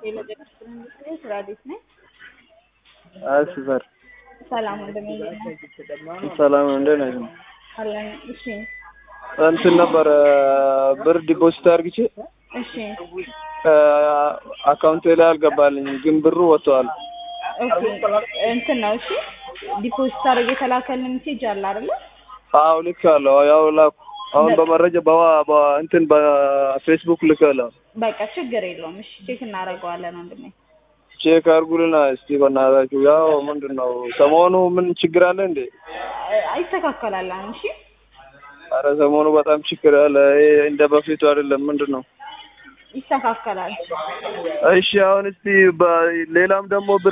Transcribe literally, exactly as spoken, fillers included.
የለገስኩኝ ስራዲስ ነኝ። እሺ ሰር ሰላም እንደምን ሰላም እንደነኝ አላህ እሺ እንትን ነበር ብር ዲፖዚት አርግቼ እሺ አካውንቴ ላይ አልገባልኝ ግን ብሩ ወጥቷል። ኦኬ እንትን ነው እሺ ዲፖዚት አርገ የተላከልን ሜሴጅ አለ አይደል? አው ልካለሁ ያው ላኩ አሁን በመረጃ በዋ እንትን በፌስቡክ ልካለሁ። በቃ ችግር የለውም እሺ ቼክ እናደርገዋለን ወንድሜ። ቼክ አርጉልና እስቲ በእናታችሁ ያው ምንድነው ሰሞኑ ምን ችግር አለ እንዴ? አይስተካከላል አሁን እሺ። አረ ሰሞኑ በጣም ችግር አለ እንደ በፊቱ አይደለም ምንድነው? ይስተካከላል። እሺ አሁን እስቲ ሌላም ደግሞ